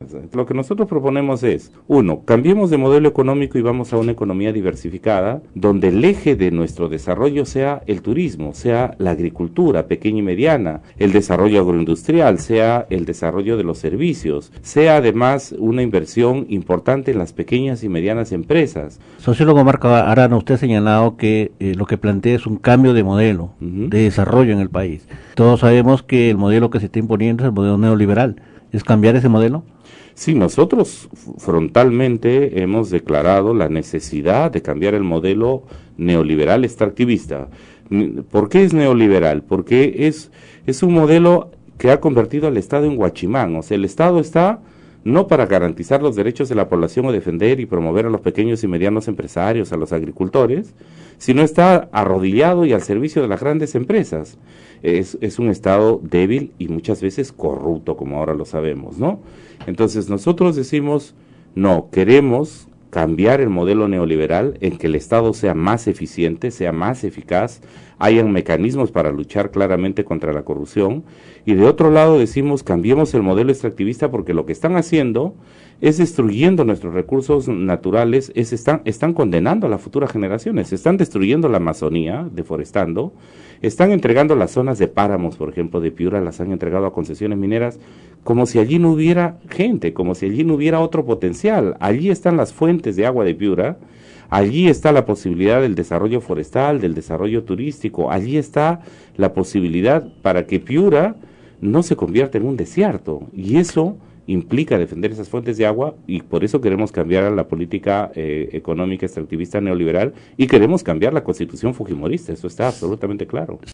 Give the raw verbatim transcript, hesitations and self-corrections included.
Lo que nosotros proponemos es, uno, cambiemos de modelo económico y vamos a una economía diversificada, donde el eje de nuestro desarrollo sea el turismo, sea la agricultura pequeña y mediana, el desarrollo agroindustrial, sea el desarrollo de los servicios, sea además una inversión importante en las pequeñas y medianas empresas. Sociólogo Marco Arana, usted ha señalado que eh, lo que plantea es un cambio de modelo uh-huh. de desarrollo en el país. Todos sabemos que el modelo que se está imponiendo es el modelo neoliberal. ¿Es cambiar ese modelo? Sí, nosotros frontalmente hemos declarado la necesidad de cambiar el modelo neoliberal extractivista. ¿Por qué es neoliberal? Porque es, es un modelo que ha convertido al Estado en guachimán. O sea, el Estado está no para garantizar los derechos de la población o defender y promover a los pequeños y medianos empresarios, a los agricultores, sino está arrodillado y al servicio de las grandes empresas. Es, es un Estado débil y muchas veces corrupto, como ahora lo sabemos, ¿no? Entonces nosotros decimos, no, queremos cambiar el modelo neoliberal en que el Estado sea más eficiente, sea más eficaz, hayan mecanismos para luchar claramente contra la corrupción, y de otro lado decimos, cambiemos el modelo extractivista porque lo que están haciendo es destruyendo nuestros recursos naturales, es, están, están condenando a las futuras generaciones, están destruyendo la Amazonía, deforestando, están entregando las zonas de páramos, por ejemplo, de Piura, las han entregado a concesiones mineras, como si allí no hubiera gente, como si allí no hubiera otro potencial. Allí están las fuentes de agua de Piura, allí está la posibilidad del desarrollo forestal, del desarrollo turístico, allí está la posibilidad para que Piura no se convierta en un desierto, y eso implica defender esas fuentes de agua, y por eso queremos cambiar la política eh, económica extractivista neoliberal, y queremos cambiar la constitución fujimorista, eso está absolutamente claro.